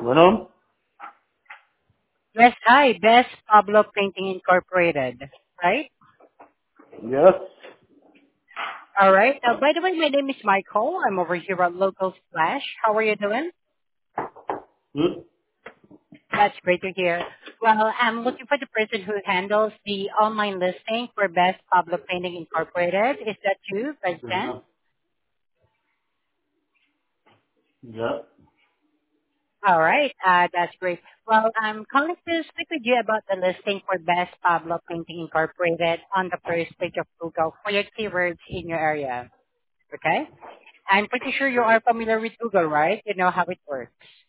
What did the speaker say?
Bueno, Yes, hi, Best Pablo Painting Incorporated, right? yes. All right. By the way, my name is Michael. I'm over here at Local Splash. How are you doing? Good. That's great to hear. Well, I'm looking for the person who handles the online listing for Best Pablo Painting Incorporated. Is that you, President? Yeah. Yeah. All right. That's great. Well, I'm calling to speak with you about the listing for Best Pablo Painting Incorporated on the first page of Google for your keywords in your area. Okay? I'm pretty sure you are familiar with Google, right? You know how it works.